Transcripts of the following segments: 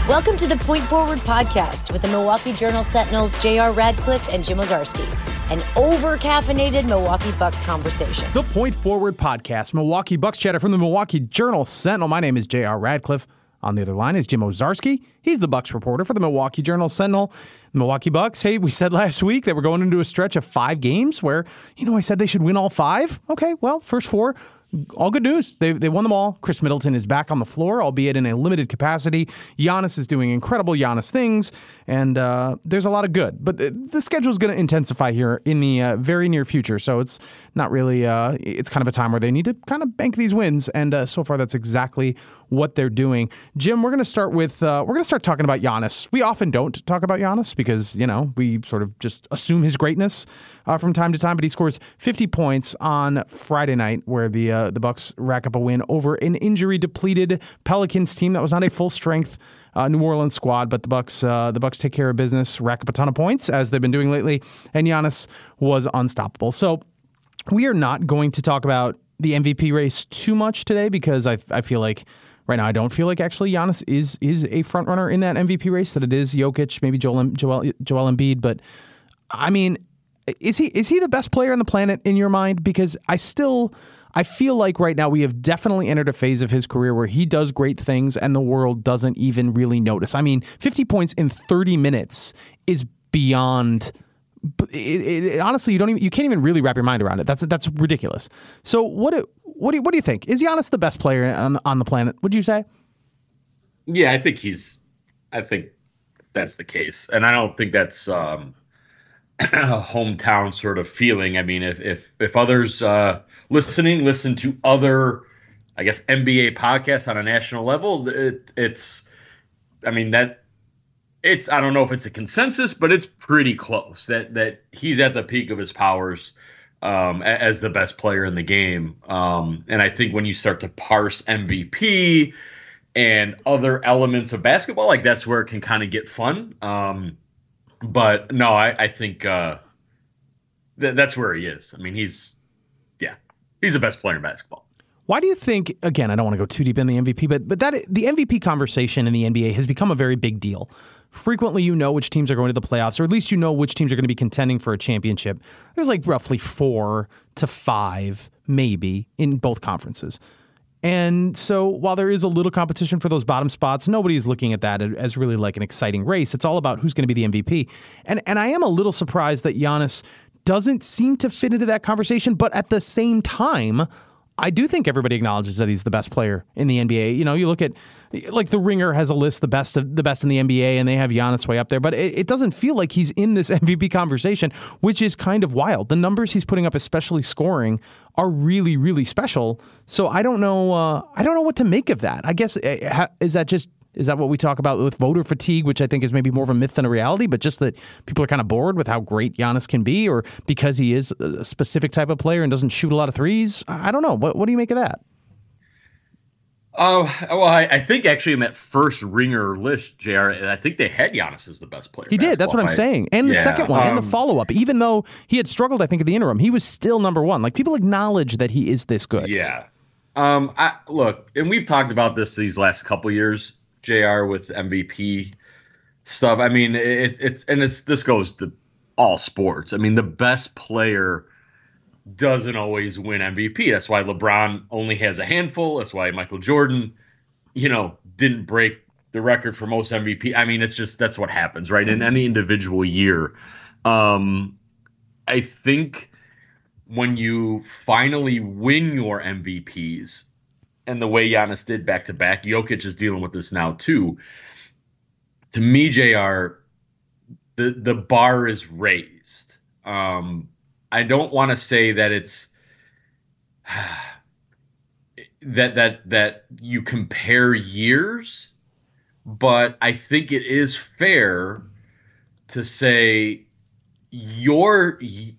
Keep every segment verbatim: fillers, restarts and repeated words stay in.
Welcome to the Point Forward podcast with the Milwaukee Journal Sentinel's J R Radcliffe and Jim Owczarski, an over-caffeinated Milwaukee Bucks conversation. The Point Forward podcast, Milwaukee Bucks chatter from the Milwaukee Journal Sentinel. My name is J R Radcliffe. On the other line is Jim Owczarski. He's the Bucks reporter for the Milwaukee Journal Sentinel. The Milwaukee Bucks, hey, we said last week that we're going into a stretch of five games where, you know, I said they should win all five. Okay, well, first four, all good news. They they won them all. Chris Middleton is back on the floor, albeit in a limited capacity. Giannis is doing incredible Giannis things, and uh, there's a lot of good. But the, the schedule is going to intensify here in the uh, very near future, so it's not really, uh, it's kind of a time where they need to kind of bank these wins, and uh, so far that's exactly what they're doing. Jim, we're going to start with, uh, we're going to start talking about Giannis. We often don't talk about Giannis because, you know, we sort of just assume his greatness uh, from time to time, but he scores fifty points on Friday night where the uh, the Bucks rack up a win over an injury-depleted Pelicans team that was not a full-strength uh, New Orleans squad, but the Bucks uh, the Bucks take care of business, rack up a ton of points as they've been doing lately, and Giannis was unstoppable. So we are not going to talk about the M V P race too much today because I I feel like right now I don't feel like actually Giannis is is a front runner in that M V P race, that it is Jokic, maybe Joel Joel Joel Embiid, but I mean, is he is he the best player on the planet in your mind? Because I still I feel like right now we have definitely entered a phase of his career where he does great things and the world doesn't even really notice. I mean, fifty points in thirty minutes is beyond. It, it, it, honestly, you don't even you can't even really wrap your mind around it. That's that's ridiculous. So what do, what do you, what do you think? Is Giannis the best player on on the planet? Would you say? Yeah, I think he's. I think that's the case, and I don't think that's um, a hometown sort of feeling. I mean, if if if others uh, listening listen to other, I guess N B A podcasts on a national level, it, it's. I mean that. It's I don't know if it's a consensus, but it's pretty close that that he's at the peak of his powers um, as the best player in the game. Um, and I think when you start to parse M V P and other elements of basketball, like that's where it can kind of get fun. Um, but no, I, I think uh, th- that's where he is. I mean, he's yeah, he's the best player in basketball. Why do you think? Again, I don't want to go too deep in the M V P, but but that the M V P conversation in the N B A has become a very big deal. Frequently, you know which teams are going to the playoffs, or at least you know which teams are going to be contending for a championship. There's like roughly four to five, maybe, in both conferences. And so while there is a little competition for those bottom spots, nobody's looking at that as really like an exciting race. It's all about who's going to be the M V P. And and I am a little surprised that Giannis doesn't seem to fit into that conversation, but at the same time, I do think everybody acknowledges that he's the best player in the N B A. You know, you look at, like the Ringer has a list, the best of the best in the N B A, and they have Giannis way up there, but it, it doesn't feel like he's in this M V P conversation, which is kind of wild. The numbers he's putting up, especially scoring, are really, really special. So I don't know, uh, I don't know what to make of that. I guess, uh, is that just, is that what we talk about with voter fatigue, which I think is maybe more of a myth than a reality, but just that people are kind of bored with how great Giannis can be, or because he is a specific type of player and doesn't shoot a lot of threes? I don't know. What, what do you make of that? Oh, well, I, I think actually in that first Ringer list, J R, I think they had Giannis as the best player. He did. That's what I'm I, saying. And the yeah, second one, um, and the follow-up. Even though he had struggled, I think, at the interim, he was still number one. Like, people acknowledge that he is this good. Yeah. Um. I look, and we've talked about this these last couple years, J R, with M V P stuff. I mean, it, it's and it's this goes to all sports. I mean, the best player doesn't always win M V P. That's why LeBron only has a handful. That's why Michael Jordan, you know, didn't break the record for most M V P. I mean, it's just that's what happens, right? In any individual year. Um, I think when you finally win your M V Ps, and the way Giannis did back to back, Jokic is dealing with this now too. To me, J R, the the bar is raised. Um, I don't want to say that it's that that that you compare years, but I think it is fair to say your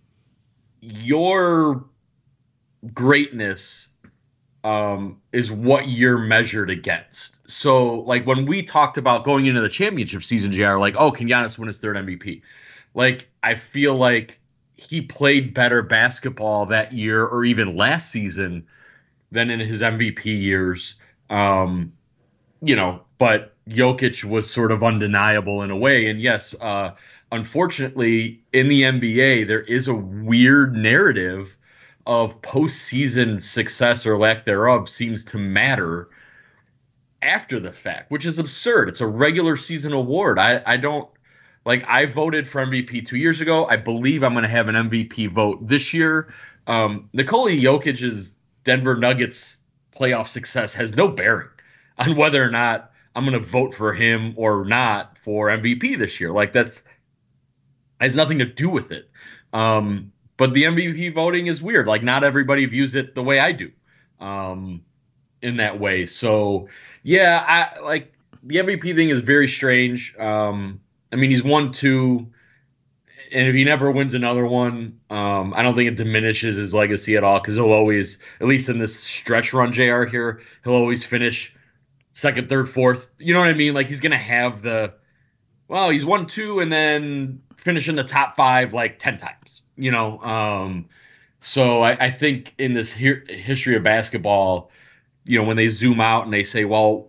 your greatness um, is what you're measured against. So, like when we talked about going into the championship season, J R, like, oh, can Giannis win his third M V P? Like, I feel like he played better basketball that year or even last season than in his M V P years. Um, you know, but Jokic was sort of undeniable in a way. And yes, uh, unfortunately, in the N B A, there is a weird narrative of postseason success or lack thereof seems to matter after the fact, which is absurd. It's a regular season award. I, I don't like I voted for M V P two years ago. I believe I'm going to have an M V P vote this year. Um, Nikola Jokic's Denver Nuggets playoff success has no bearing on whether or not I'm going to vote for him or not for M V P this year. Like that's has nothing to do with it. Um, but the M V P voting is weird. Like not everybody views it the way I do, um, in that way. So yeah, I like the M V P thing is very strange. Um, I mean, he's won two, and if he never wins another one, um, I don't think it diminishes his legacy at all because he'll always, at least in this stretch run, J R here, he'll always finish second, third, fourth. You know what I mean? Like he's gonna have the, well, he's won two and then finish in the top five like ten times. You know, um, so I, I think in this he- history of basketball, you know, when they zoom out and they say, well,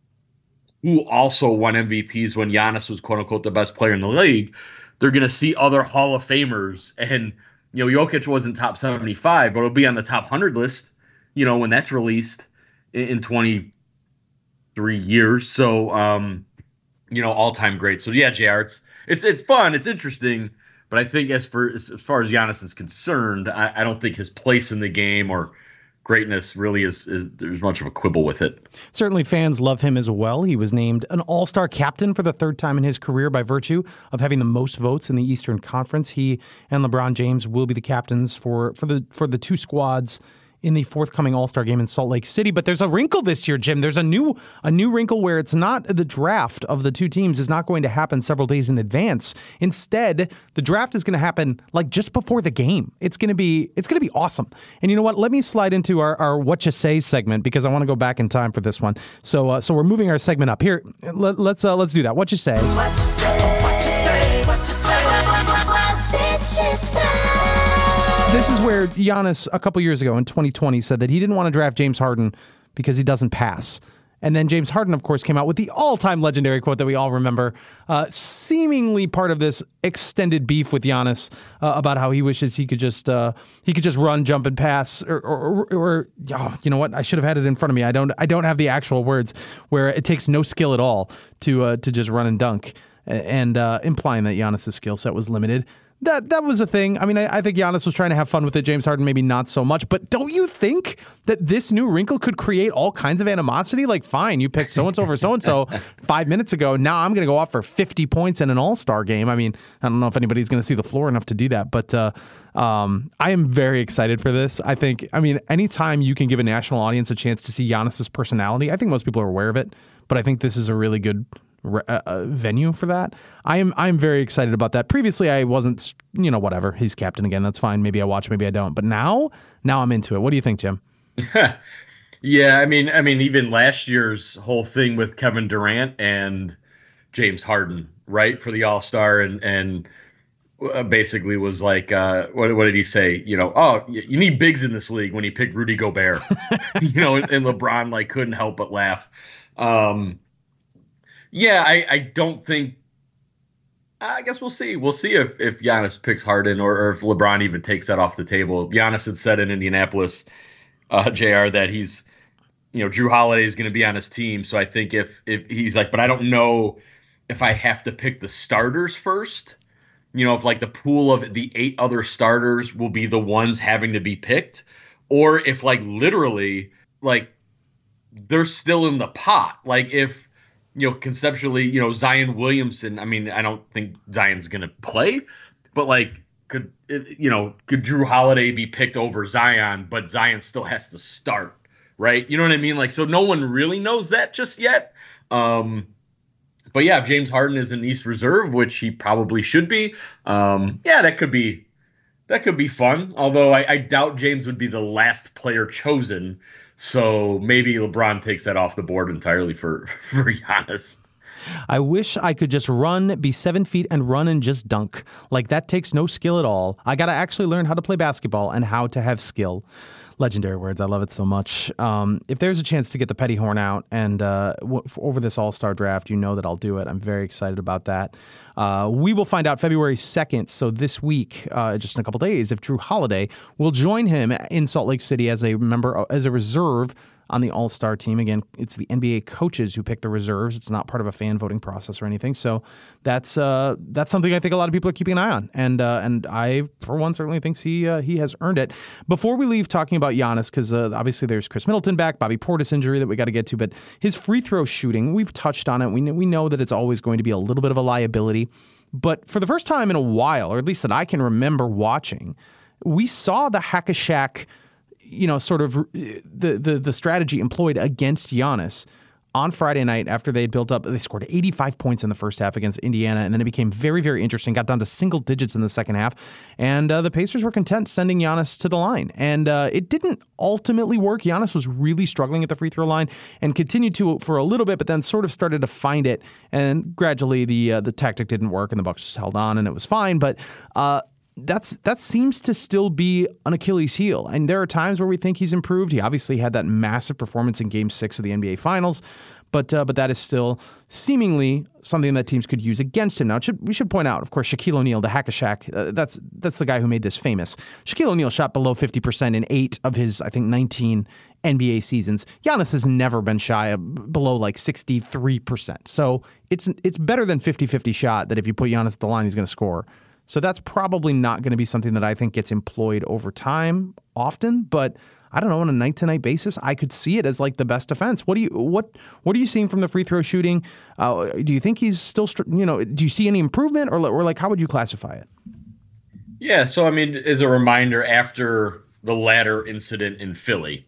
who also won M V Ps when Giannis was quote unquote the best player in the league, they're going to see other Hall of Famers. And, you know, Jokic wasn't top seventy-five, but it'll be on the top one hundred list, you know, when that's released in, in twenty-three years. So, um, you know, all time great. So, yeah, J R, it's, it's, it's fun. It's interesting. But I think as, for, as, as far as Giannis is concerned, I, I don't think his place in the game or greatness really is, is there's much of a quibble with it. Certainly fans love him as well. He was named an all-star captain for the third time in his career by virtue of having the most votes in the Eastern Conference. He and LeBron James will be the captains for, for the for the two squads in the forthcoming All-Star game in Salt Lake City. But there's a wrinkle this year, Jim. There's a new a new wrinkle where it's not the draft of the two teams is not going to happen several days in advance. Instead, the draft is going to happen like just before the game. It's going to be it's going to be awesome. And you know what? Let me slide into our, our What You Say segment because I want to go back in time for this one. So uh, so we're moving our segment up here. Let, let's uh, let's do that. What you say? What you say? What you say? What you say? What, what, what did she say? This is where Giannis, a couple years ago in twenty twenty, said that he didn't want to draft James Harden because he doesn't pass. And then James Harden, of course, came out with the all-time legendary quote that we all remember, uh, seemingly part of this extended beef with Giannis uh, about how he wishes he could just uh, he could just run, jump, and pass, or, or, or, or oh, you know what? I should have had it in front of me. I don't I don't have the actual words where it takes no skill at all to uh, to just run and dunk, and uh, implying that Giannis' skill set was limited. That that was a thing. I mean, I, I think Giannis was trying to have fun with it. James Harden, maybe not so much. But don't you think that this new wrinkle could create all kinds of animosity? Like, fine, you picked so-and-so for so-and-so five minutes ago. Now I'm going to go off for fifty points in an all-star game. I mean, I don't know if anybody's going to see the floor enough to do that. But uh, um, I am very excited for this. I think, I mean, anytime you can give a national audience a chance to see Giannis's personality, I think most people are aware of it. But I think this is a really good Uh, venue for that. I am I'm very excited about that. Previously, I wasn't, you know, whatever. He's captain again. That's fine. Maybe I watch, maybe I don't. But now, now I'm into it. What do you think, Jim? Yeah, I mean, I mean, even last year's whole thing with Kevin Durant and James Harden, right, for the All-Star, and and basically was like, uh, what what did he say? You know, oh, you need bigs in this league when he picked Rudy Gobert. You know, and, and LeBron like couldn't help but laugh. Um, Yeah, I, I don't think – I guess we'll see. We'll see if, if Giannis picks Harden or, or if LeBron even takes that off the table. Giannis had said in Indianapolis, uh, J R, that he's – you know, Drew Holiday is going to be on his team. So I think if, if he's like, but I don't know if I have to pick the starters first. You know, if like the pool of the eight other starters will be the ones having to be picked. Or if like literally like they're still in the pot. Like if – you know, conceptually, you know, Zion Williamson, I mean, I don't think Zion's going to play, but like, could, it, you know, could Drew Holiday be picked over Zion, but Zion still has to start, right? You know what I mean? Like, so no one really knows that just yet. Um, but yeah, if James Harden is in East Reserve, which he probably should be, um, yeah, that could be, that could be fun. Although I, I doubt James would be the last player chosen. So maybe LeBron takes that off the board entirely for, for Giannis. I wish I could just run, be seven feet and run and just dunk. Like that takes no skill at all. I got to actually learn how to play basketball and how to have skill. Legendary words. I love it so much. Um, if there's a chance to get the petty horn out and uh, w- over this All-Star draft, you know that I'll do it. I'm very excited about that. Uh, we will find out February second, so this week, uh, just in a couple days, if Drew Holiday will join him in Salt Lake City as a member, as a reserve on the All-Star team. Again, it's the N B A coaches who pick the reserves. It's not part of a fan voting process or anything. So that's uh, that's something I think a lot of people are keeping an eye on. And uh, and I, for one, certainly thinks he uh, he has earned it. Before we leave talking about Giannis, because uh, obviously there's Chris Middleton back, Bobby Portis injury that we got to get to, but his free throw shooting, we've touched on it. We know, we know that it's always going to be a little bit of a liability. But for the first time in a while, or at least that I can remember watching, we saw the hack-a-shack, you know, sort of the, the the strategy employed against Giannis on Friday night after they had built up. They scored eighty-five points in the first half against Indiana, and then it became very, very interesting. Got down to single digits in the second half, and uh, the Pacers were content sending Giannis to the line. And uh, it didn't ultimately work. Giannis was really struggling at the free throw line and continued to for a little bit, but then sort of started to find it. And gradually, the uh, the tactic didn't work, and the Bucks held on, and it was fine. But uh, That's that seems to still be an Achilles heel. And there are times where we think he's improved. He obviously had that massive performance in Game Six of the N B A Finals, but uh, but that is still seemingly something that teams could use against him. Now, it should, we should point out, of course, Shaquille O'Neal, the hack-a-shack. Uh, that's that's the guy who made this famous. Shaquille O'Neal shot below fifty percent in eight of his, I think, nineteen N B A seasons. Giannis has never been shy of below like sixty-three percent. So it's it's better than fifty-fifty shot that if you put Giannis at the line, he's going to score. So that's probably not going to be something that I think gets employed over time often, but I don't know, on a night-to-night basis, I could see it as like the best defense. What do you what what are you seeing from the free throw shooting? Uh, do you think he's still, you know, do you see any improvement, or or like how would you classify it? Yeah, so I mean, as a reminder, after the latter incident in Philly,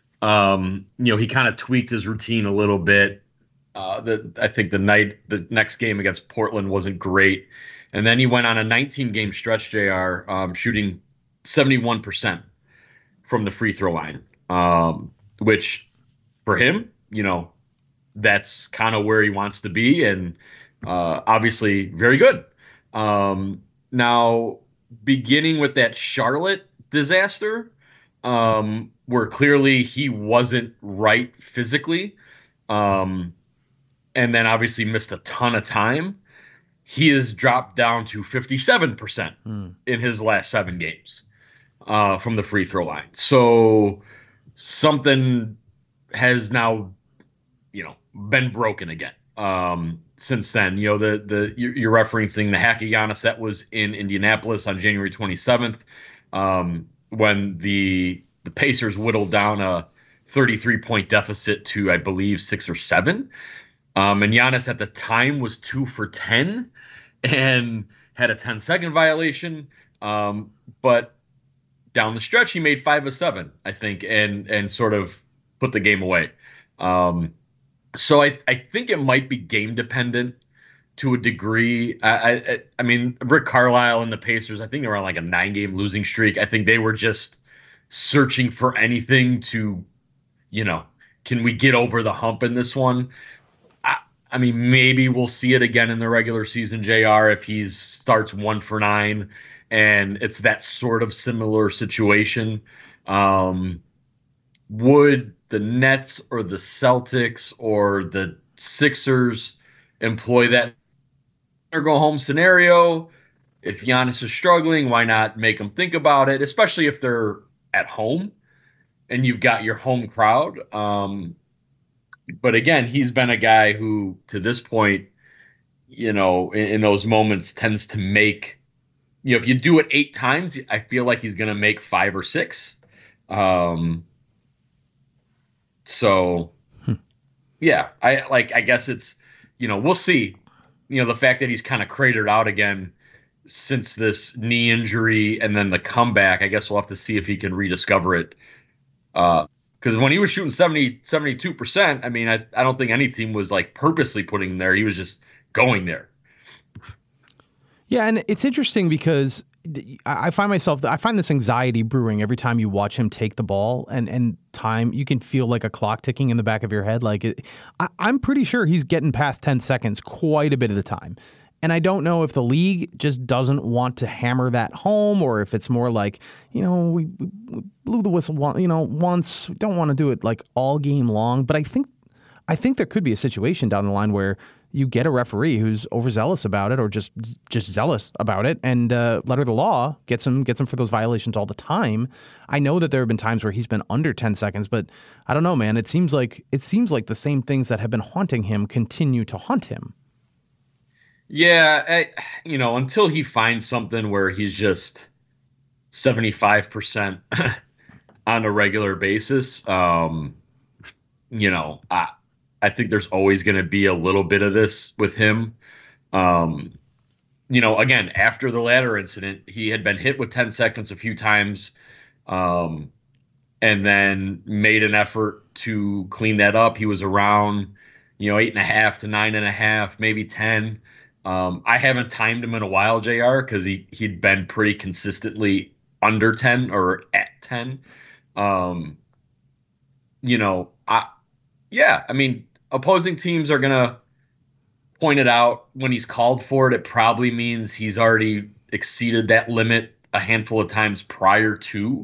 um, you know, he kind of tweaked his routine a little bit. Uh, the I think the night the next game against Portland wasn't great. And then he went on a nineteen-game stretch, J R, um, shooting seventy-one percent from the free throw line, um, which for him, you know, that's kind of where he wants to be, and uh, obviously very good. Um, now, beginning with that Charlotte disaster, um, where clearly he wasn't right physically, um, and then obviously missed a ton of time, he has dropped down to fifty-seven percent mm. in his last seven games uh, from the free throw line. So something has now, you know, been broken again um, since then. You know, the the you're referencing the hack of Giannis that was in Indianapolis on January twenty-seventh um, when the the Pacers whittled down a thirty-three point deficit to, I believe, six or seven. Um, and Giannis at the time was two for ten and had a ten-second violation. Um, but down the stretch, he made five of seven, I think, and and sort of put the game away. Um, so I, I think it might be game dependent to a degree. I, I I mean, Rick Carlisle and the Pacers, I think they were on like a nine-game losing streak. I think they were just searching for anything to, you know, can we get over the hump in this one? I mean, maybe we'll see it again in the regular season, J R, if he starts one for nine, and it's that sort of similar situation. Um, would the Nets or the Celtics or the Sixers employ that or go home scenario? If Giannis is struggling, why not make them think about it, especially if they're at home and you've got your home crowd. Um, But again, he's been a guy who, to this point, you know, in, in those moments tends to make, you know, if you do it eight times, I feel like he's going to make five or six. Um, so, hmm. yeah, I like, I guess it's, you know, we'll see. You know, the fact that he's kind of cratered out again since this knee injury and then the comeback, I guess we'll have to see if he can rediscover it. Uh, Because when he was shooting seventy, seventy-two percent, I mean, I, I don't think any team was like purposely putting him there. He was just going there. Yeah, and it's interesting because I find myself, I find this anxiety brewing every time you watch him take the ball, and, and time, you can feel like a clock ticking in the back of your head. Like it, I, I'm pretty sure he's getting past ten seconds quite a bit of the time. And I don't know if the league just doesn't want to hammer that home, or if it's more like, you know, we, we blew the whistle, one, you know, once. We don't want to do it like all game long. But I think, I think there could be a situation down the line where you get a referee who's overzealous about it, or just just zealous about it, and uh, letter of the law gets him gets him for those violations all the time. I know that there have been times where he's been under ten seconds, but I don't know, man. It seems like it seems like the same things that have been haunting him continue to haunt him. Yeah, I, you know, until he finds something where he's just seventy-five percent on a regular basis, um, you know, I, I think there's always going to be a little bit of this with him. Um, you know, again, after the ladder incident, he had been hit with ten seconds a few times, um, and then made an effort to clean that up. He was around, you know, eight and a half to nine and a half, maybe ten. Um, I haven't timed him in a while, J R, because he, he'd been pretty consistently under ten or at ten. Um, you know, I, yeah, I mean, opposing teams are going to point it out when he's called for it. It probably means he's already exceeded that limit a handful of times prior to.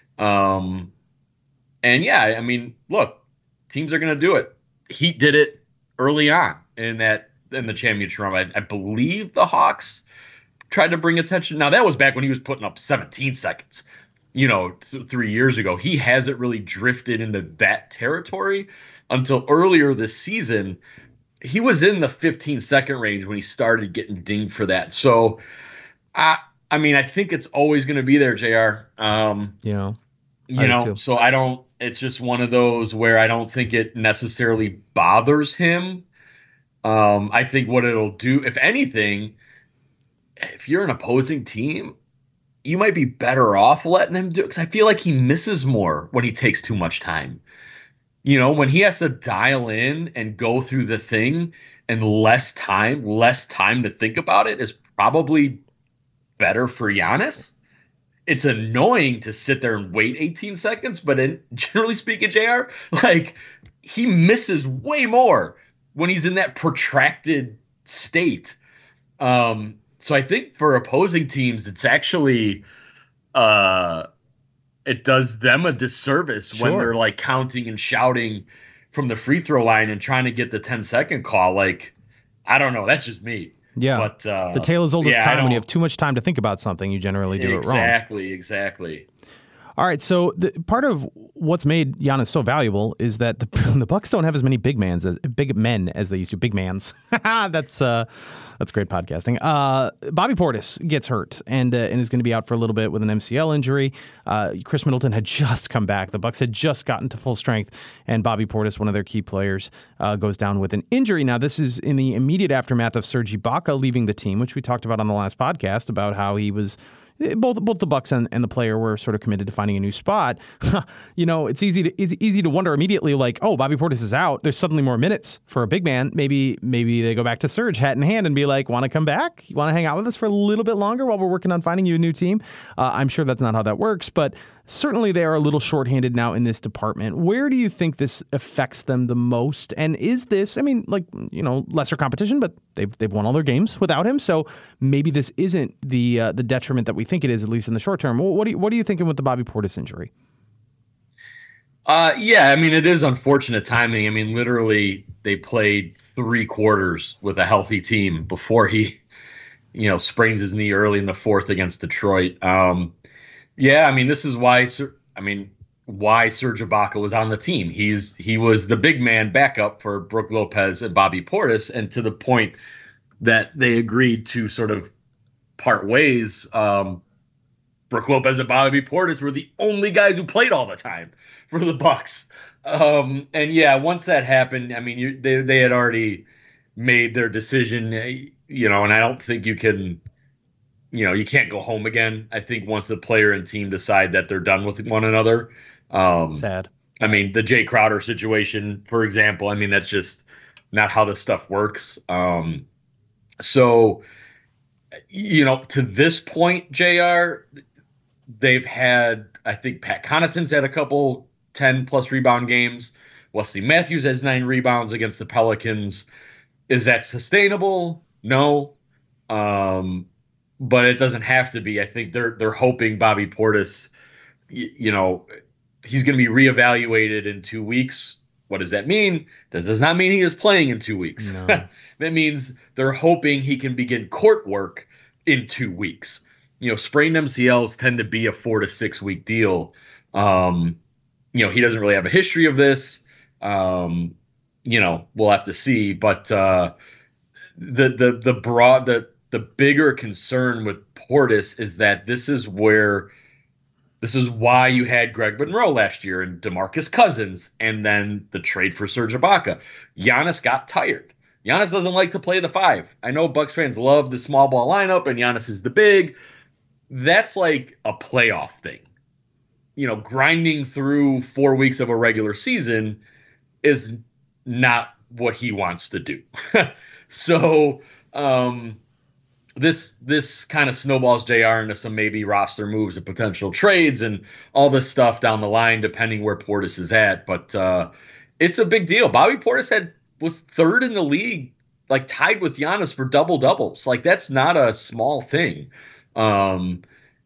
Um, and yeah, I mean, look, teams are going to do it. Heat did it early on in that, in the championship run. I, I believe the Hawks tried to bring attention. Now, that was back when he was putting up seventeen seconds, you know, th- three years ago. He hasn't really drifted into that territory until earlier this season. He was in the fifteen second range when he started getting dinged for that. So, I, I mean, I think it's always going to be there, J R. Um, yeah. You know, so I don't, it's just one of those where I don't think it necessarily bothers him. Um, I think what it'll do, if anything, if you're an opposing team, you might be better off letting him do it, because I feel like he misses more when he takes too much time. You know, when he has to dial in and go through the thing, and less time, less time to think about it is probably better for Giannis. It's annoying to sit there and wait eighteen seconds, but in, generally speaking, J R, like, he misses way more when he's in that protracted state. Um, so I think for opposing teams, it's actually, uh, it does them a disservice Sure. when they're like counting and shouting from the free throw line and trying to get the ten second call. Like, I don't know. That's just me. Yeah. But uh, the tale is old as yeah, time. When you have too much time to think about something, you generally do exactly, it wrong. Exactly, exactly. All right, so the, part of what's made Giannis so valuable is that the, the Bucks don't have as many big mans as big men as they used to. Big mans. that's uh, that's great podcasting. Uh, Bobby Portis gets hurt and uh, and is going to be out for a little bit with an M C L injury. Uh, Chris Middleton had just come back. The Bucks had just gotten to full strength, and Bobby Portis, one of their key players, uh, goes down with an injury. Now, this is in the immediate aftermath of Serge Ibaka leaving the team, which we talked about on the last podcast about how he was. Both both the Bucks and, and the player were sort of committed to finding a new spot. You know, it's easy to it's easy to wonder immediately, like, oh, Bobby Portis is out. There's suddenly more minutes for a big man. Maybe maybe they go back to Serge, hat in hand, and be like, want to come back? You want to hang out with us for a little bit longer while we're working on finding you a new team? Uh, I'm sure that's not how that works, but certainly they are a little shorthanded now in this department. Where do you think this affects them the most? And is this, I mean, like, you know, lesser competition, but they've they've won all their games without him, so maybe this isn't the uh, the detriment that we think it is, at least in the short term. What are you, what are you thinking with the Bobby Portis injury? Uh, yeah, I mean, it is unfortunate timing. I mean, literally, they played three quarters with a healthy team before he, you know, sprains his knee early in the fourth against Detroit. Um, yeah, I mean, this is why. I mean, why Serge Ibaka was on the team. He's he was the big man backup for Brook Lopez and Bobby Portis, and to the point that they agreed to sort of part ways. Um, Brook Lopez and Bobby Portis were the only guys who played all the time for the Bucks. Um, and yeah, once that happened, I mean, you, they they had already made their decision, you know, and I don't think you can, you know, you can't go home again. I think once the player and team decide that they're done with one another. Um, Sad. I mean, the Jay Crowder situation, for example, I mean, that's just not how this stuff works. Um, so, you know, to this point, J R, they've had, I think Pat Connaughton's had a couple ten plus rebound games. Wesley Matthews has nine rebounds against the Pelicans. Is that sustainable? No. Um, but it doesn't have to be. I think they're they're hoping Bobby Portis, you, you know, he's going to be reevaluated in two weeks. What does that mean? That does not mean he is playing in two weeks. No. That means they're hoping he can begin court work in two weeks. You know, sprained M C Ls tend to be a four to six week deal. Um, you know, he doesn't really have a history of this. Um, you know, we'll have to see. But uh, the the the broad the the bigger concern with Portis is that this is where this is why you had Greg Monroe last year and DeMarcus Cousins, and then the trade for Serge Ibaka. Giannis got tired. Giannis doesn't like to play the five. I know Bucks fans love the small ball lineup, and Giannis is the big. That's like a playoff thing. You know, grinding through four weeks of a regular season is not what he wants to do. so um, this this kind of snowballs J R into some maybe roster moves and potential trades and all this stuff down the line, depending where Portis is at. But uh, it's a big deal. Bobby Portis had was third in the league, like tied with Giannis for double doubles. Like that's not a small thing. Um,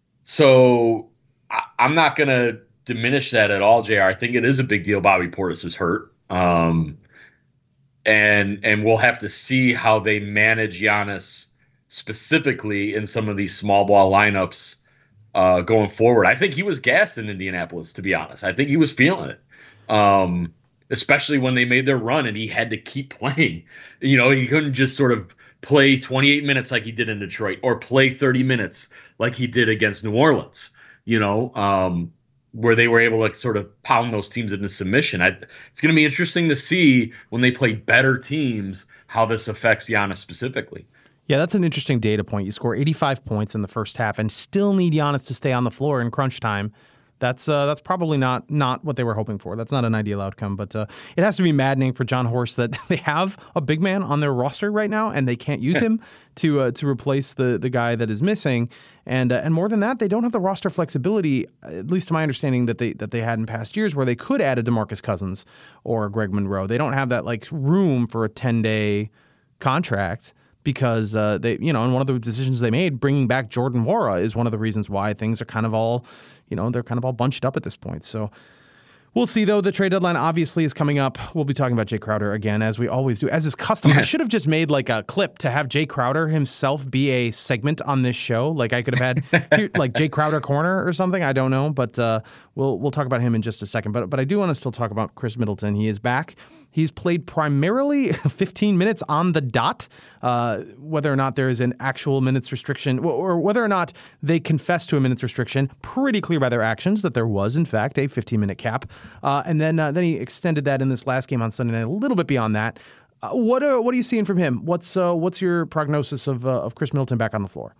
so I, I'm not going to diminish that at all, J R. I think it is a big deal. Bobby Portis is hurt. Um, and, and we'll have to see how they manage Giannis specifically in some of these small ball lineups, uh, going forward. I think he was gassed in Indianapolis, to be honest. I think he was feeling it. Um, especially when they made their run and he had to keep playing. You know, he couldn't just sort of play twenty-eight minutes like he did in Detroit or play thirty minutes like he did against New Orleans, you know, um, where they were able to sort of pound those teams into submission. I, it's going to be interesting to see when they play better teams how this affects Giannis specifically. Yeah, that's an interesting data point. You score eighty-five points in the first half and still need Giannis to stay on the floor in crunch time. That's uh, that's probably not not what they were hoping for. That's not an ideal outcome, but uh, it has to be maddening for John Horst that they have a big man on their roster right now and they can't use him to uh, to replace the the guy that is missing. And uh, and more than that, they don't have the roster flexibility, at least to my understanding, that they that they had in past years, where they could add a DeMarcus Cousins or a Greg Monroe. They don't have that like room for a ten-day contract. Because uh, they, you know, and one of the decisions they made, bringing back Jordan Nwora, is one of the reasons why things are kind of all, you know, they're kind of all bunched up at this point. So we'll see, though. The trade deadline obviously is coming up. We'll be talking about Jay Crowder again, as we always do, as is custom. I should have just made like a clip to have Jay Crowder himself be a segment on this show. Like I could have had like Jay Crowder Corner or something. I don't know, but uh, we'll we'll talk about him in just a second. But but I do want to still talk about Khris Middleton. He is back. He's played primarily fifteen minutes on the dot, uh, whether or not there is an actual minutes restriction or whether or not they confess to a minutes restriction. Pretty clear by their actions that there was, in fact, a fifteen-minute cap. Uh, and then uh, then he extended that in this last game on Sunday night a little bit beyond that. Uh, what are what are you seeing from him? What's uh, what's your prognosis of uh, of Khris Middleton back on the floor?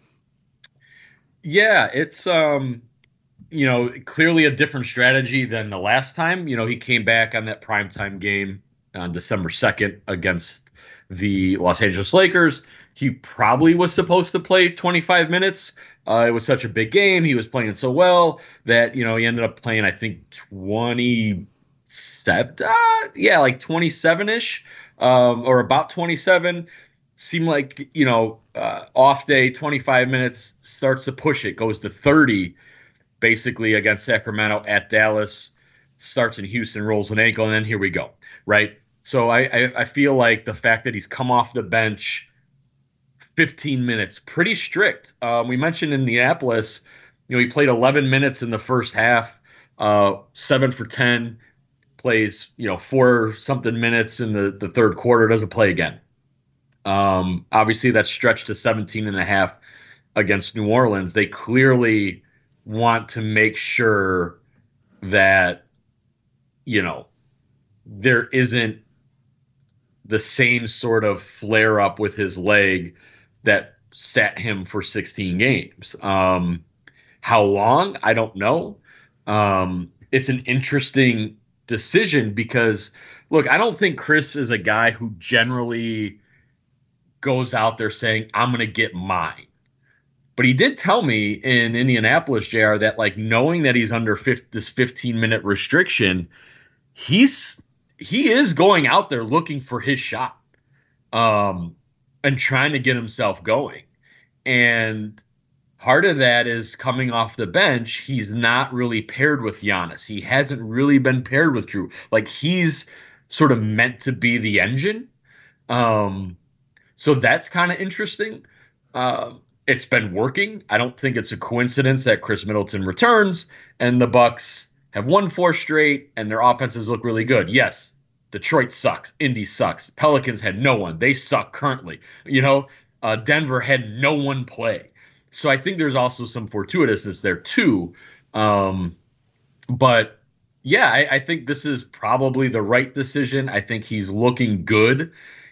Yeah, it's um, you know, clearly a different strategy than the last time. You know, he came back on that primetime game on December second against the Los Angeles Lakers. He probably was supposed to play twenty-five minutes. Uh, it was such a big game. He was playing so well that, you know, he ended up playing, I think, twenty-seven, uh, yeah, like twenty-seven-ish, um, or about twenty-seven. Seemed like, you know, uh, off day, twenty-five minutes, starts to push it, goes to thirty, basically against Sacramento at Dallas, starts in Houston, rolls an ankle, and then here we go, right? So I, I, I feel like the fact that he's come off the bench fifteen minutes, pretty strict. Um, we mentioned Indianapolis, you know, he played eleven minutes in the first half, uh, seven for ten, plays, you know, four something minutes in the, the third quarter, doesn't play again. Um, obviously that's stretched to seventeen and a half against New Orleans. They clearly want to make sure that, you know, there isn't the same sort of flare up with his leg that sat him for sixteen games. Um, how long? I don't know. Um, it's an interesting decision because, look, I don't think Khris is a guy who generally goes out there saying, I'm going to get mine. But he did tell me in Indianapolis, J R, that like knowing that he's under fifty, this fifteen-minute restriction, he's he is going out there looking for his shot. Um, and trying to get himself going. And part of that is coming off the bench. He's not really paired with Giannis. He hasn't really been paired with Jrue. Like, he's sort of meant to be the engine. Um, so that's kind of interesting. Uh, it's been working. I don't think it's a coincidence that Chris Middleton returns and the Bucks have won four straight and their offenses look really good. Yes, Detroit sucks. Indy sucks. Pelicans had no one. They suck currently. You know, uh, Denver had no one play. So I think there's also some fortuitousness there too. Um, but yeah, I, I think this is probably the right decision. I think he's looking good.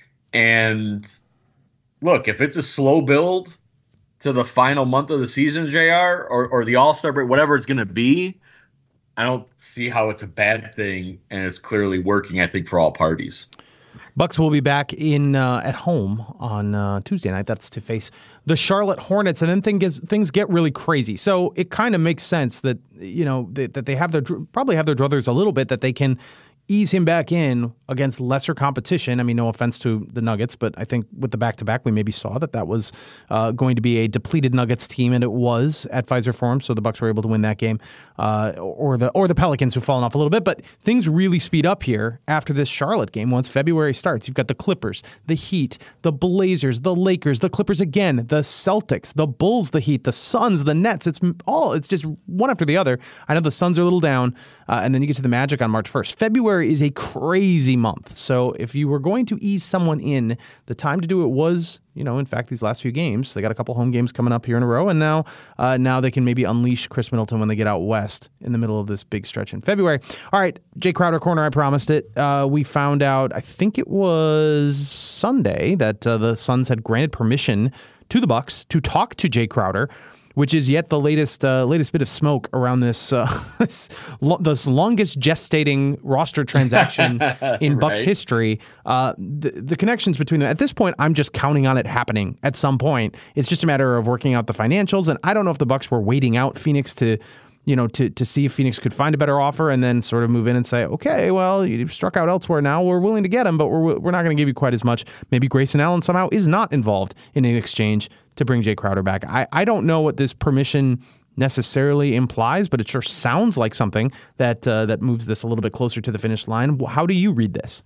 And look, if it's a slow build to the final month of the season, J R, or, or the All-Star break, whatever it's going to be, I don't see how it's a bad thing, and it's clearly working, I think, for all parties. Bucks will be back in uh, at home on uh, Tuesday night. That's to face the Charlotte Hornets, and then things things get really crazy. So it kind of makes sense that you know they, that they have their probably have their druthers a little bit, that they can ease him back in against lesser competition. I mean, no offense to the Nuggets, but I think with the back-to-back, we maybe saw that that was uh, going to be a depleted Nuggets team, and it was at Pfizer Forum, so the Bucks were able to win that game, uh, or the or the Pelicans, who've fallen off a little bit. But things really speed up here after this Charlotte game. Once February starts, you've got the Clippers, the Heat, the Blazers, the Lakers, the Clippers again, the Celtics, the Bulls, the Heat, the Suns, the Nets. It's all it's just one after the other. I know the Suns are a little down, uh, and then you get to the Magic on March first. February is a crazy month. So if you were going to ease someone in, the time to do it was, you know, in fact, these last few games. They got a couple home games coming up here in a row, and now uh, now they can maybe unleash Chris Middleton when they get out west in the middle of this big stretch in February. All right, Jay Crowder Corner, I promised it. Uh, we found out, I think it was Sunday, that uh, the Suns had granted permission to the Bucks to talk to Jay Crowder, which is yet the latest uh, latest bit of smoke around this uh, this, lo- this longest gestating roster transaction in Bucks right. history. Uh, the, the connections between them, at this point, I'm just counting on it happening at some point. It's just a matter of working out the financials, and I don't know if the Bucks were waiting out Phoenix to, you know, to to see if Phoenix could find a better offer and then sort of move in and say, okay, well, you've struck out elsewhere now. We're willing to get him, but we're we're not going to give you quite as much. Maybe Grayson Allen somehow is not involved in an exchange to bring Jay Crowder back. I, I don't know what this permission necessarily implies, but it sure sounds like something that uh, that moves this a little bit closer to the finish line. How do you read this?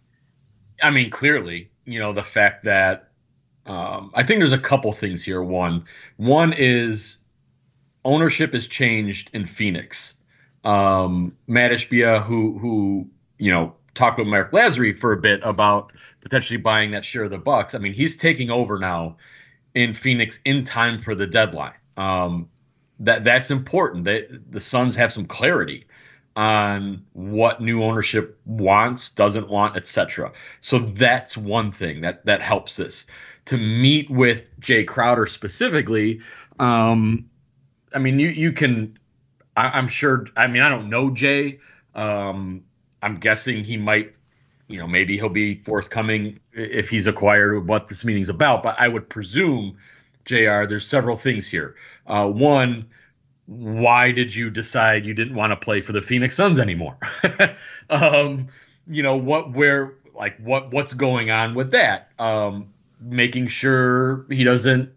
I mean, clearly, you know, the fact that um, I think there's a couple things here. One, one is ownership has changed in Phoenix. Um, Matt Ishbia, who who you know talked with Mark Lazary for a bit about potentially buying that share of the Bucks. I mean, he's taking over now in Phoenix in time for the deadline. Um, that that's important. They, the Suns have some clarity on what new ownership wants, doesn't want, et cetera. So that's one thing that that helps this. To meet with Jay Crowder specifically, um, I mean, you you can. I, I'm sure. I mean, I don't know Jay. Um, I'm guessing he might. You know, maybe he'll be forthcoming if he's acquired what this meeting's about. But I would presume, J R, there's several things here. Uh, one, why did you decide you didn't want to play for the Phoenix Suns anymore? um, you know, what, where, like, what, what's going on with that? Um, making sure he doesn't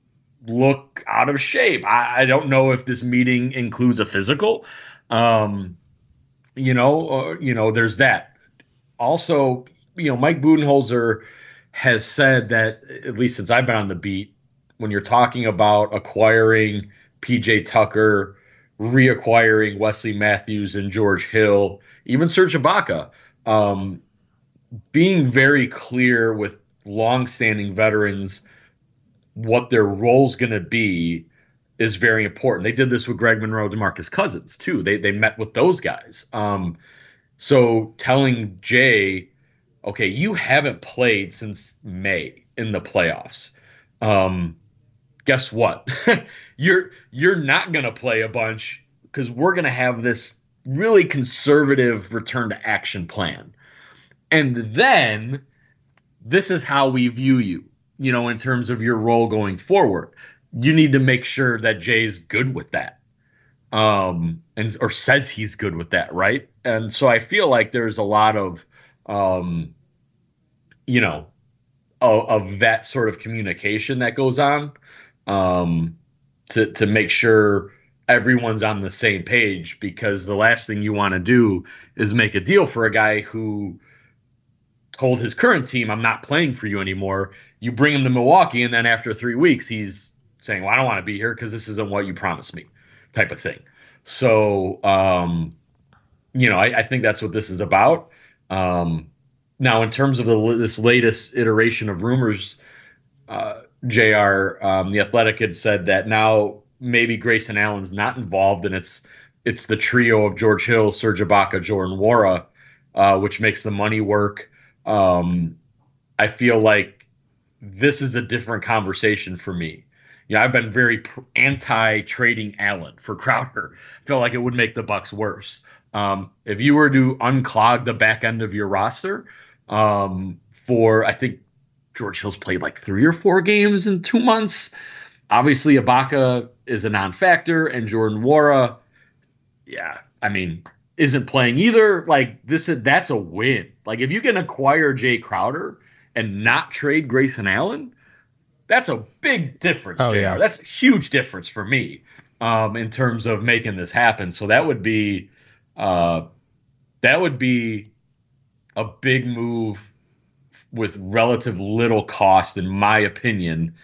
look out of shape. I, I don't know if this meeting includes a physical. Um, you know, uh, you know, there's that. Also, you know, Mike Budenholzer has said that, at least since I've been on the beat, when you're talking about acquiring P J Tucker, reacquiring Wesley Matthews and George Hill, even Serge Ibaka, um, being very clear with longstanding veterans what their role's going to be is very important. They did this with Greg Monroe, DeMarcus Cousins, too. They they met with those guys. Um, So telling Jay, okay, you haven't played since May in the playoffs. Um, guess what? you're you're not going to play a bunch because we're going to have this really conservative return to action plan. And then this is how we view you, you know, in terms of your role going forward. You need to make sure that Jay's good with that. Um, and or says he's good with that, right? And so I feel like there's a lot of, um, you know, of, of that sort of communication that goes on. um, to to make sure everyone's on the same page, because the last thing you want to do is make a deal for a guy who told his current team, I'm not playing for you anymore. You bring him to Milwaukee, and then after three weeks, he's saying, well, I don't want to be here because this isn't what you promised me, type of thing. So, um, you know, I, I think that's what this is about. Um, now, in terms of the, this latest iteration of rumors, uh, J R, um, the Athletic had said that now maybe Grayson Allen's not involved, and it's it's the trio of George Hill, Serge Ibaka, Jordan Nwora, uh, which makes the money work. Um, I feel like this is a different conversation for me. You know, I've been very anti-trading Allen for Crowder. I feel like it would make the Bucks worse. Um, if you were to unclog the back end of your roster um, for, I think George Hill's played like three or four games in two months. Obviously, Ibaka is a non-factor, and Jordan Nwora, yeah, I mean, isn't playing either. Like this, that's a win. Like if you can acquire Jay Crowder and not trade Grayson Allen, that's a big difference. Oh, J R. yeah. That's a huge difference for me um, in terms of making this happen. So that would be, uh, that would be a big move with relative little cost, in my opinion,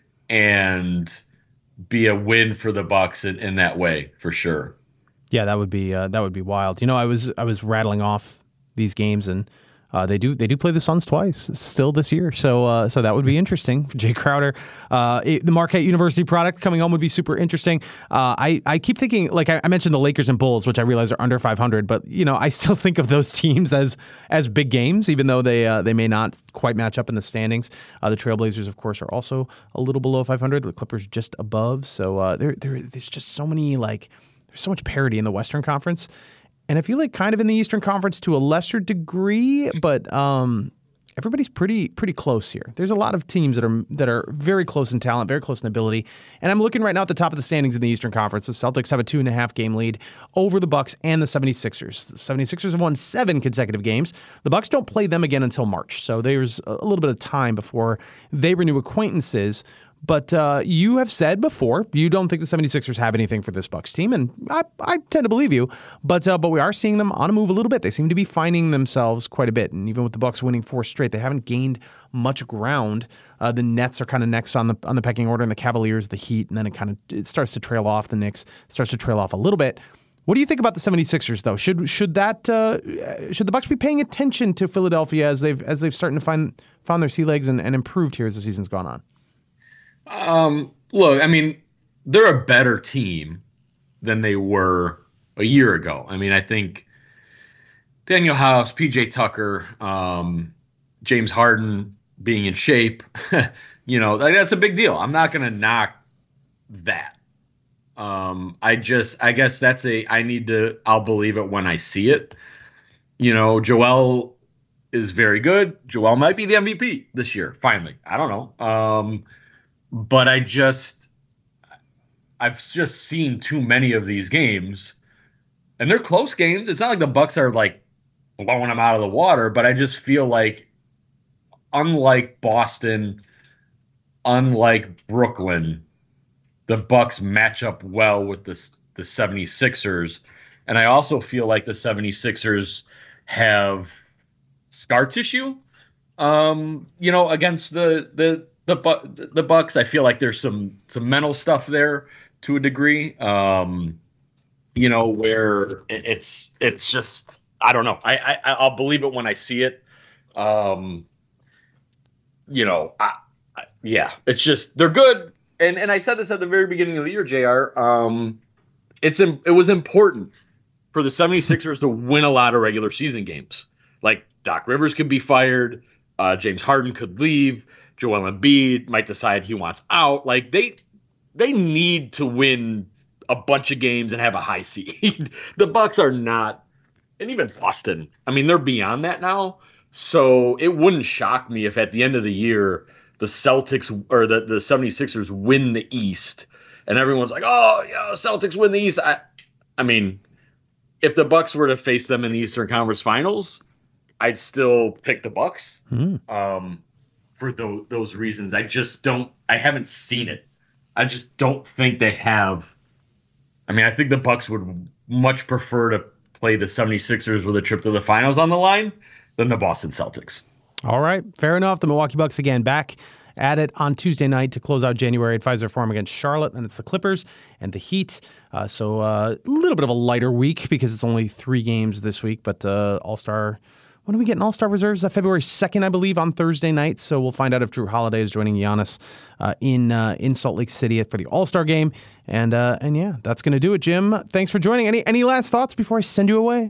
and be a win for the Bucks in, in that way for sure. Yeah, that would be uh, that would be wild. You know, I was I was rattling off these games, and uh, they do they do play the Suns twice still this year. So uh, so that would be interesting. Jay Crowder, uh, it, the Marquette University product coming home would be super interesting. Uh, I I keep thinking, like I, I mentioned, the Lakers and Bulls, which I realize are under five hundred, but you know I still think of those teams as as big games, even though they uh, they may not quite match up in the standings. Uh, the Trailblazers, of course, are also a little below five hundred. The Clippers just above. So uh, there there there's just so many like. There's so much parity in the Western Conference, and I feel like kind of in the Eastern Conference to a lesser degree, but um, everybody's pretty pretty close here. There's a lot of teams that are that are very close in talent, very close in ability, and I'm looking right now at the top of the standings in the Eastern Conference. The Celtics have a two and a half game lead over the Bucks and the 76ers. The 76ers have won seven consecutive games. The Bucks don't play them again until March, so there's a little bit of time before they renew acquaintances. But uh, you have said before you don't think the 76ers have anything for this Bucks team, and I, I tend to believe you. But uh, but we are seeing them on a move a little bit. They seem to be finding themselves quite a bit, and even with the Bucks winning four straight, they haven't gained much ground. Uh, the Nets are kind of next on the on the pecking order, and the Cavaliers, the Heat, and then it kind of it starts to trail off. The Knicks starts to trail off a little bit. What do you think about the 76ers, though? Should should that uh, should the Bucks be paying attention to Philadelphia as they've as they've starting to find found their sea legs and, and improved here as the season's gone on? Um, look, I mean, they're a better team than they were a year ago. I mean, I think Daniel House, P J Tucker, um, James Harden being in shape, you know, that's a big deal. I'm not going to knock that. Um, I just, I guess that's a, I need to, I'll believe it when I see it. You know, Joel is very good. Joel might be the M V P this year, finally. I don't know. Um, But I just, I've just seen too many of these games, and they're close games. It's not like the Bucks are like blowing them out of the water, but I just feel like, unlike Boston, unlike Brooklyn, the Bucks match up well with the, the 76ers. And I also feel like the 76ers have scar tissue, um, you know, against the, the, The the Bucks. I feel like there's some some mental stuff there to a degree, um, you know, where it's it's just I don't know. I, I I'll believe it when I see it. Um, you know, I, I, yeah, it's just they're good. And and I said this at the very beginning of the year, J R. Um, it's it was important for the 76ers to win a lot of regular season games. Like Doc Rivers could be fired, uh, James Harden could leave. Joel Embiid might decide he wants out. Like they, they need to win a bunch of games and have a high seed. The Bucks are not, and even Boston. I mean, they're beyond that now. So it wouldn't shock me if at the end of the year the Celtics or the, the 76ers win the East, and everyone's like, "Oh, yeah, Celtics win the East." I, I mean, if the Bucks were to face them in the Eastern Conference Finals, I'd still pick the Bucks. Mm. Um, For those, those reasons, I just don't. I haven't seen it I just don't think they have. I mean, I think the Bucks would much prefer to play the seventy-sixers with a trip to the finals on the line than the Boston Celtics. All right, fair enough. The Milwaukee Bucks again back at it on Tuesday night to close out January at Pfizer Forum against Charlotte. And it's the Clippers and the Heat. Uh, so uh, a little bit of a lighter week because it's only three games this week. But uh, All-Star, when are we getting All-Star reserves? Is that February second, I believe, on Thursday night. So we'll find out if Drew Holiday is joining Giannis uh, in uh, in Salt Lake City for the All-Star game. And uh, and yeah, that's going to do it, Jim. Thanks for joining. Any any last thoughts before I send you away?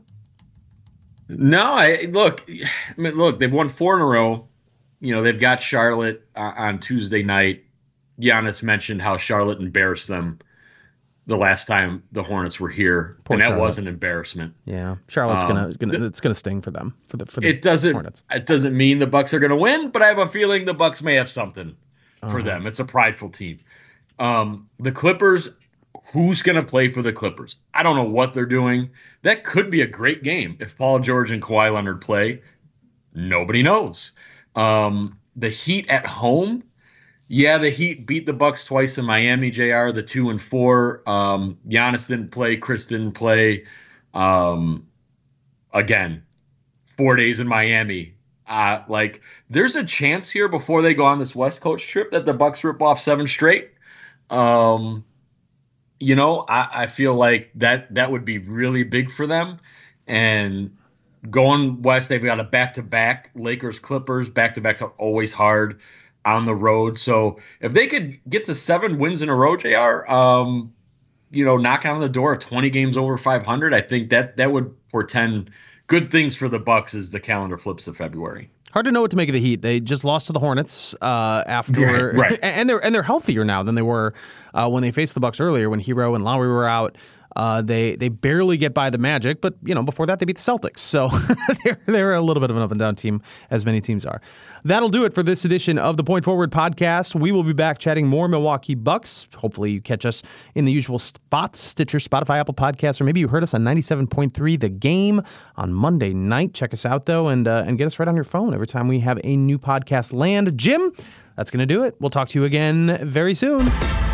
No, I look, I mean, look, they've won four in a row. You know, they've got Charlotte uh, on Tuesday night. Giannis mentioned how Charlotte embarrassed them the last time the Hornets were here, Poor and that Charlotte. was an embarrassment. Yeah, Charlotte's Um, gonna, gonna it's gonna sting for them for the for the It doesn't. Hornets. It doesn't mean the Bucks are going to win, but I have a feeling the Bucks may have something for Uh-huh. them. It's a prideful team. Um, the Clippers. Who's going to play for the Clippers? I don't know what they're doing. That could be a great game if Paul George and Kawhi Leonard play. Nobody knows. Um, the Heat at home. Yeah, the Heat beat the Bucks twice in Miami, J R, the two and four. Um, Giannis didn't play. Chris didn't play. Um, again, four days in Miami. Uh, like, there's a chance here before they go on this West Coast trip that the Bucks rip off seven straight. Um, you know, I, I feel like that that would be really big for them. And going west, they've got a back-to-back. Lakers, Clippers, back-to-backs are always hard on the road. So if they could get to seven wins in a row, J R, um, you know, knock on the door of twenty games over five hundred, I think that that would portend good things for the Bucks as the calendar flips to February. Hard to know what to make of the Heat. They just lost to the Hornets uh, after, Right, right. and they're and they're healthier now than they were uh, when they faced the Bucks earlier. When Hero and Lowry were out, uh, they they barely get by the Magic. But you know, before that, they beat the Celtics. So they're they're a little bit of an up and down team, as many teams are. That'll do it for this edition of the Point Forward podcast. We will be back chatting more Milwaukee Bucks. Hopefully, you catch us in the usual spots: Stitcher, Spotify, Apple Podcasts, or maybe you heard us on ninety-seven point three The Game on Monday night. Check us out though, and uh, and get us right on your phone every time we have a new podcast land. Jim, that's going to do it. We'll talk to you again very soon.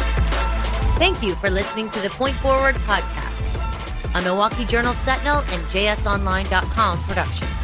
Thank you for listening to the Point Forward podcast, a Milwaukee Journal Sentinel and J S Online dot com production.